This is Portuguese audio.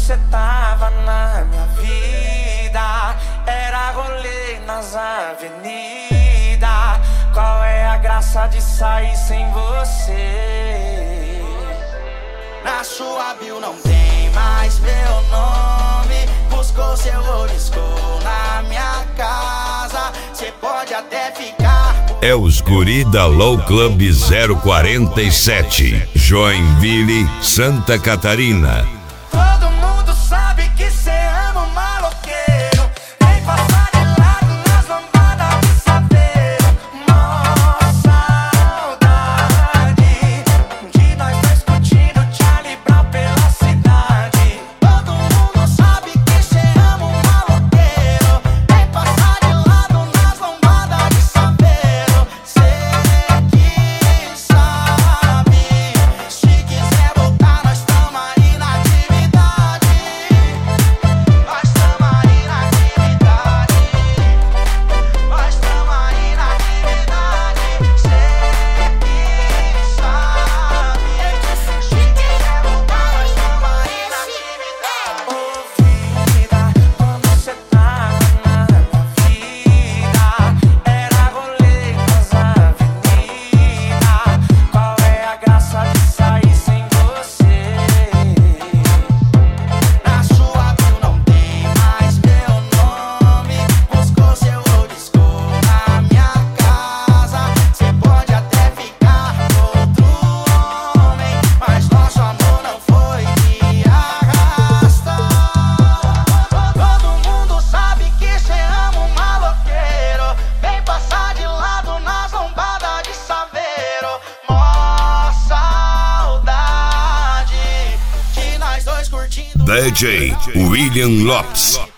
cê tava na minha vida, era rolê nas avenidas. Qual é a graça de sair sem você? Na sua bio não tem mais meu nome. Buscou seu riscou na minha casa. Cê pode até ficar. É os guri da Low Club 047, Joinville, Santa Catarina. Todo mundo sabe que cê ama o maloqueiro. Vem passar de lado nas lambadas de saveiro. Mó saudade de nós dois curtindo Charlie Brown pela cidade. Todo mundo sabe que cê ama o maloqueiro. Vem passar de lado nas lambadas de saveiro. Cê que sabe. Se quiser voltar, nós tamo aí na atividade. Nós tamo aí na atividade. Nós tamo aí na atividade. Cê que sabe. Se quiser voltar, nós tamo aí na atividade. Ô vida, quando cê tava na minha vida, era rolê nas avenidas. Qual é a graça de sair sem você? Na sua bio não tem mais meu nome. Buscou seu riscou na minha casa. Cê pode até ficar com outro homem, mas nosso amor não foi de arrasta. Todo mundo sabe que cê ama um maloqueiro. Vem passar de lado nas lombadas de saveiro. Mó saudade de nós dois curtindo. DJ William Lopes.